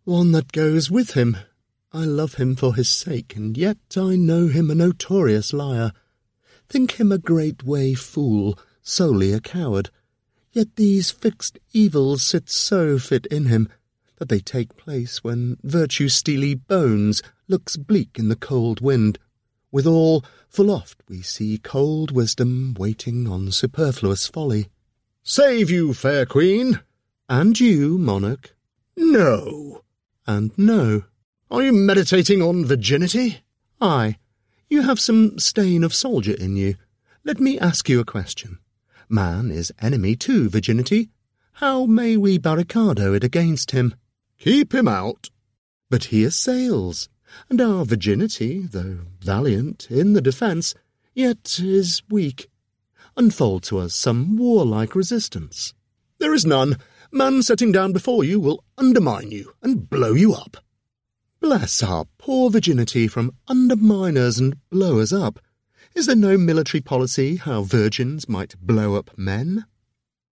one that goes with him. I love him for his sake, and yet I know him a notorious liar. Think him a great-way fool, solely a coward. Yet these fixed evils sit so fit in him, that they take place when virtue's steely bones looks bleak in the cold wind. Withal, full oft we see cold wisdom waiting on superfluous folly. Save you, fair queen! And you, monarch. No. And no. Are you meditating on virginity? Aye. You have some stain of soldier in you. Let me ask you a question. Man is enemy to virginity. How may we barricado it against him? Keep him out. But he assails, and our virginity, though valiant in the defence, yet is weak. Unfold to us some warlike resistance. There is none. Man setting down before you will undermine you and blow you up. Bless our poor virginity from underminers and blowers up. Is there no military policy how virgins might blow up men?